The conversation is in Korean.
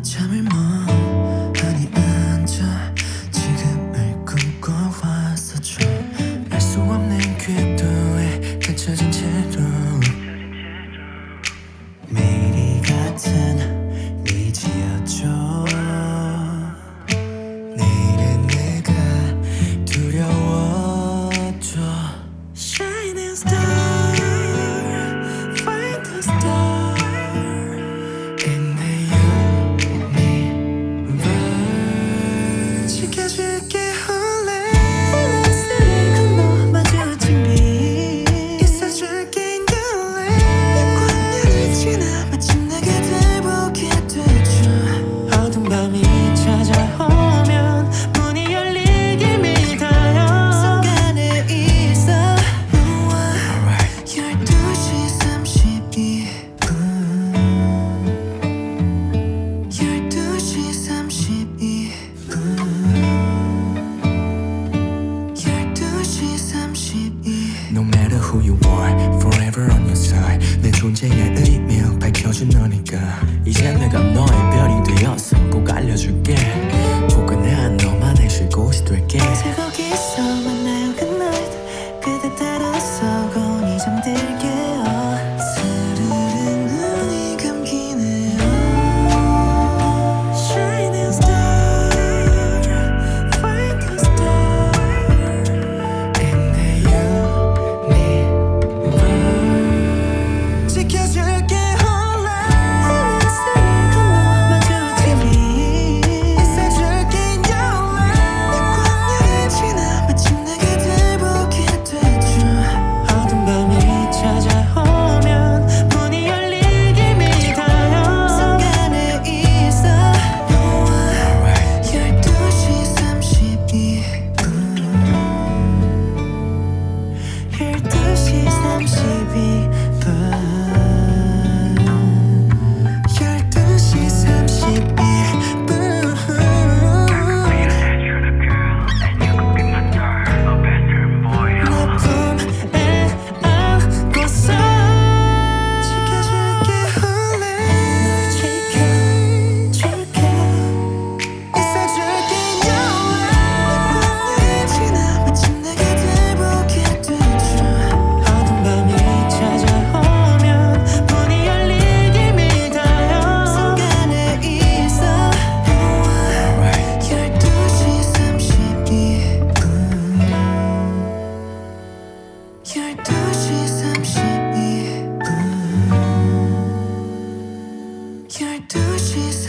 잠을 멍하니 앉아 지금을 꿈꿔 왔었죠. 알 수 없는 궤도에 갇혀진 채로 매일이 같은 미지였죠. 내일은 내가 두려웠죠. Shining star, find the star in the universe. 지켜줄게 홀래 햇살을 건너 마주친 빛 있어줄게 in your life. 몇 광야를 지나 마침 내게 들보게 되죠. 어두운 밤이 찾아오면 문이 열리길 믿어요. 순간에 있어 너와 12시 32분 12시 32분 12시 32. No matter who you are, forever on your side. 내 존재의 의미 밝혀준 너니까 이제 내가 너의 별이 되어서 꼭 알려줄게. 포근한 너만의 쉴 곳이 될게. 새 거기서 만나요 good 그대 따라서 곤히 잠들게요. 스르르 눈이 감기네요. Shining star, find the star in the universe. 지켜줄게 홀라 햇살을 건너 마주친 빛 있어줄게 in your life. 몇 광야를 지나 마침 내게 들보게 되죠. 어두운 밤이 찾아오면 문이 열리길 믿어요. 순간에 있어 너와 12시 32분 12시 32분 12시 32분. You're the girl, and you could be my star, a bedroom boy. 내 품에 안고서 지켜줄게 홀래 널 지켜줄게 있어줄게 in your life. 몇 광야를 지나 마침 내게 들보게 되죠. 어두운 밤이 찾아오면 문이 열리길 믿어요. 순간에 있어 너와 12시 32분 12시 32분 12시